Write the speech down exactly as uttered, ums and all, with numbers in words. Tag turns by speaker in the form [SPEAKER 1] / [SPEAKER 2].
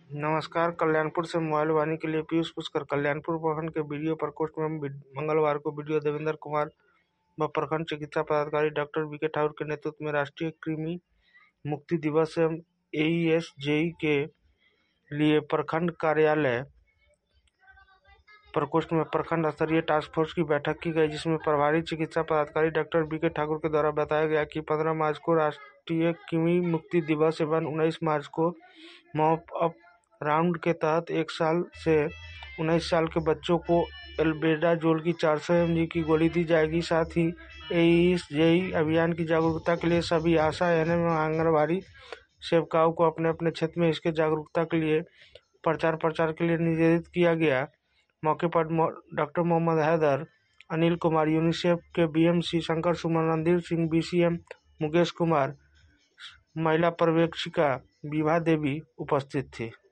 [SPEAKER 1] नमस्कार। कल्याणपुर से मोबाइल वाणी के लिए पीयूष पुष्कर। कल्याणपुर प्रखंड के बीडीओ प्रकोष्ठ में मंगलवार को बीडीओ देवेंद्र कुमार व प्रखंड चिकित्सा पदाधिकारी डॉक्टर बीके ठाकुर के नेतृत्व में राष्ट्रीय कृमि मुक्ति दिवस एवं एईएस जेई के लिए प्रखंड कार्यालय प्रकोष्ठ में प्रखंड स्तरीय टास्क फोर्स की बैठक की गई, जिसमें प्रभारी चिकित्सा पदाधिकारी डॉक्टर बीके ठाकुर के द्वारा बताया गया कि पंद्रह मार्च को राष्ट्रीय कृमि मुक्ति दिवस एवं उन्नीस मार्च को मॉप अप राउंड के तहत एक साल से उन्नीस साल के बच्चों को एल्बेंडाजोल की चार सौ एम जी की गोली दी जाएगी। साथ ही एईएस जेई अभियान की जागरूकता के लिए सभी आशा एएनएम एवं आंगनबाड़ी सेविकाओं को अपने अपने क्षेत्र में इसके जागरूकता के लिए प्रचार प्रचार के लिए निर्देशित किया गया। मौके पर डॉक्टर मोहम्मद हैदर, अनिल कुमार, यूनिसेफ के बीएमसी शंकर सुमन, रणधीर सिंह, बीसीएम मुकेश कुमार, महिला पर्यवेक्षिका विभा देवी उपस्थित थी।